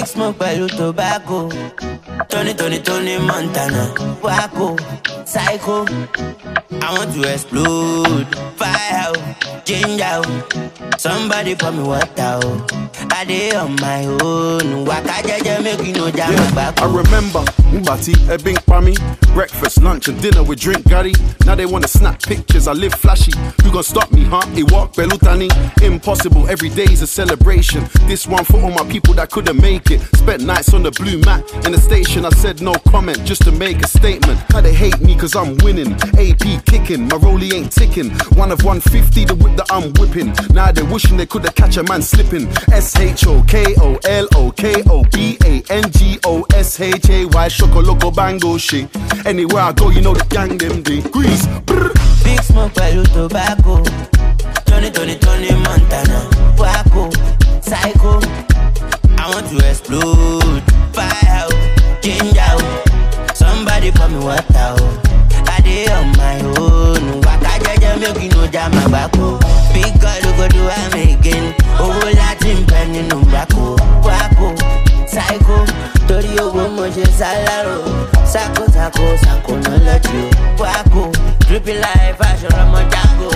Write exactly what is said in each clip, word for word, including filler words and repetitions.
Big smoke pẹ̀lú tobacco. Tony, Tony, Tony Montana. Waco, psycho. I want to explode. Fire out, ginger out. Somebody pour me water. I dey on my own. Waka jeje make you no jam my back. I remember Mbati, a bing pami. Breakfast, lunch and dinner we drink Gary. Now they wanna snap pictures, I live flashy. You gon' stop me, huh? It walk Belutani. Impossible, every day's a celebration. This one for all my people that couldn't make it. Spent nights on the blue mat in the station. I said no comment just to make a statement. How they hate me cause I'm winning. A P kicking, my rollie ain't ticking. One of one fifty, the whip that I'm whipping. Now they wishing they could've catch a man slipping. S H O K O L O K O B A N G O S H A Y Shoko Loco Bango shit. Anywhere I go, you know the gang them degrees. Big smoke pẹ̀lú tobacco. Tony, Tony, Tony Montana. Waco, psycho. I want to explode. Fire out, ginger out. Somebody pour me water. I dey on my own. Waka jeje make you no jam my back. Big girl who go do am again. Owó láti ń bẹ nínú Waco. Waco, psycho. Torí owó mo ṣe sálárò. Sako, sako, sako, no let you. Waco, dripping like fashion, I'm a Django.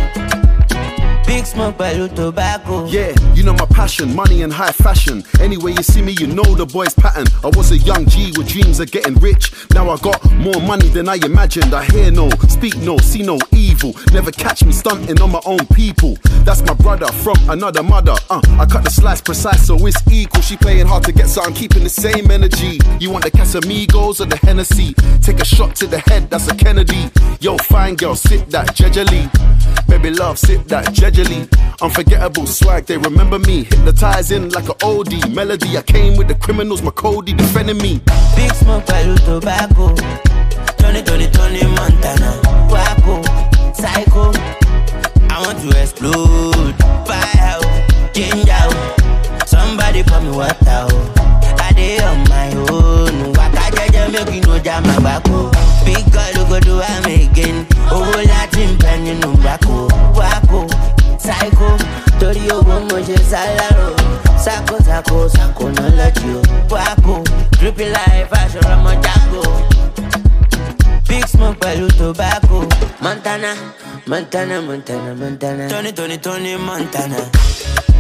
Big smoke pẹ̀lú tobacco. Yeah, you know my passion, money and high fashion. Anyway you see me, you know the boy's pattern. I was a young G with dreams of getting rich. Now I got more money than I imagined. I hear no, speak no, see no evil. Never catch me stunting on my own people. That's my brother from another mother. Uh, I cut the slice precise so it's equal. She playing hard to get something, keeping the same energy. You want the Casamigos or the Hennessy? Take a shot to the head, that's a Kennedy. Yo, fine girl, sip that gingerly. Baby love, sip that gingerly. Unforgettable swag, they remember me. Hypnotizing like an oldie melody. I came with the criminals, my Cody defending me. Big smoke pẹ̀lú tobacco. Tony, Tony, Tony Montana. Waco, psycho. I want to explode. Fire out, ginger out. Somebody pour me water. I dey on my own. Waka jeje make you no jam my back. Big girl who go do am again. Owó láti ń bẹ nínú Waco. Waco, psycho. Torí owó mo ṣe sálárò. Sako, sako, sako, no let you. Waco, dripping like fashion, I'm a Django. Big smoke pẹ̀lú tobacco. Montana, Montana, Montana, Montana. Tony, Tony, Tony Montana.